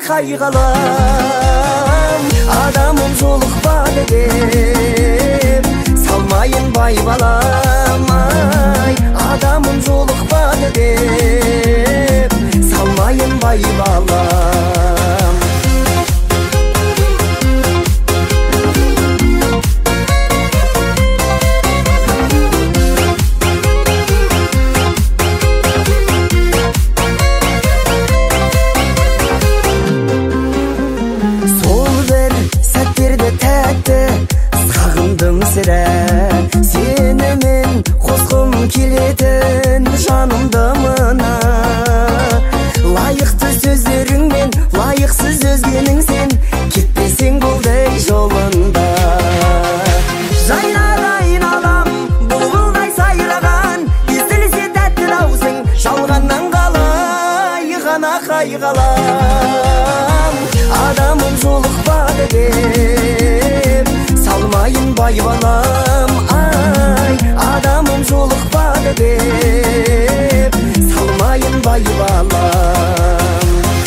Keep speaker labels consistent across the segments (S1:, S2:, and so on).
S1: кайгалам. Адамым жолукпады деп салмайын бай балам. Ай, адамым жолукпады деп салмайын бай балам. Сені мен қосқым келетін жанымды мына. Лайықты сөздеріңмен лайықсыз өзгенің сен, кетпесең болдай жолында. Жайнады айналам бұлбұлдай сайраған, естілсе тәтті даусың, жалғаннан қалай ғана қайғалам. Адамым жолықпады деп салмайын бай балам. Ай, адамым жолықпады деп салмайын бай балам.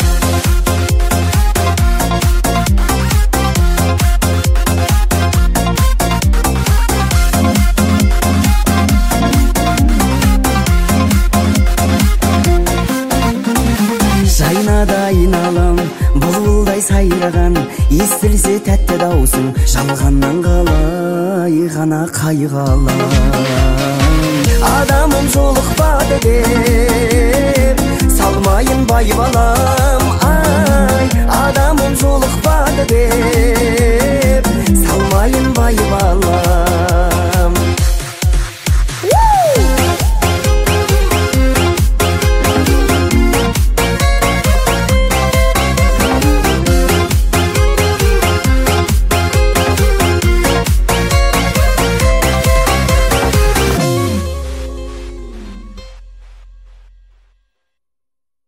S1: Жайнады айналам бұлбұлдай сайраған, естілсе тәтті даусың, жалғаннан қалай ғана қайғалам. Адамым жолықпады деп салмайын бай балам. Ай, адамым жолықпады деп салмайын бай балам.